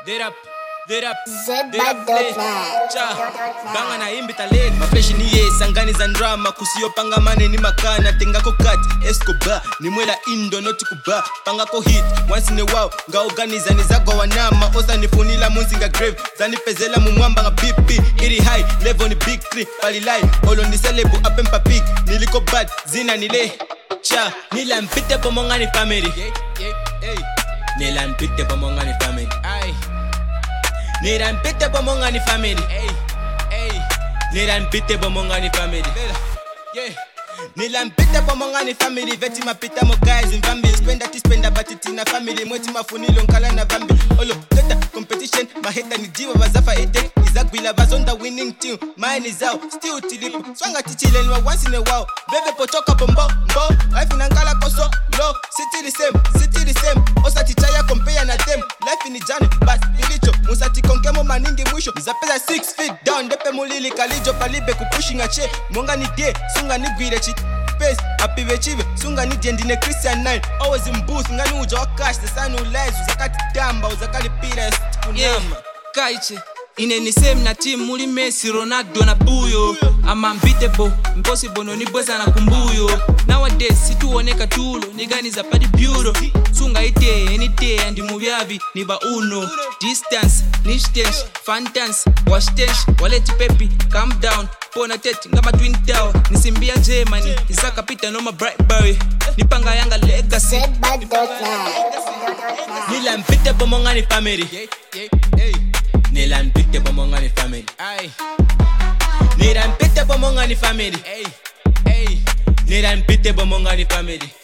Banga na imbita late Mafreshi ni ye sangani za drama Kusiyo panga mane ni makana Tengako kati Escobar Ni mwela indo noti kuba Pangako hit Once in a while Nga organiza ni zagwa wanama Osa nifunila munzi nga grave Zani pezela mumwamba nga BP Iri high Level ni big three Palilai Olo ni celebu Apempa pig Niliko bad Zina nile Cha Nila mpite pomonga ni family Nila mpite pomonga ni family Nila mpite pomonga ni family Nila mpite pomonga ni family Nila mpite pomonga ni family Veti mapita mo guys in family Spenda batiti na family Mweti mafunilo nkala na family Olo leta competition Maheta ni jiwa wazafa ete Izagwila bazonda winning team Mine is out Still tilipu Swanga tichile niwa once in a while Bebe pochoka pombo Life inankala koso low City the same Osa tichaya compare na them Life ni jani Bas ilicho Musati konkemo maningi mwisho Zapeza 6 feet down Depe mulili kalijo palibe kupushing a che Monga ni de Sunga ni gwire chit Face Apive chive Sunga ni diendine Christian 9 Always in booth Ngani uja wa cash The sun lies Uzakati tamba Uzakali pira Kunama Kaiche Ine ni same na team muli Messi, Ronaldo na Buyo I'm unbeatable, impossible no ni bweza na kumbuyo Nowadays situoneka tulo, nigani za padi bureau Sunga ite, enite, andi muvyavi, niba uno Distance, nishtens, fantans, washtens, waleti pepi, calm down Pona tete, ngama twin tower, nisimbia Germany Isaka pita noma Brightberry, nipanga yanga legacy Nila mpite pomonga ni family Nila mpite pomonga ni family Nila mpite pomonga ni family Nila mpite pomonga ni family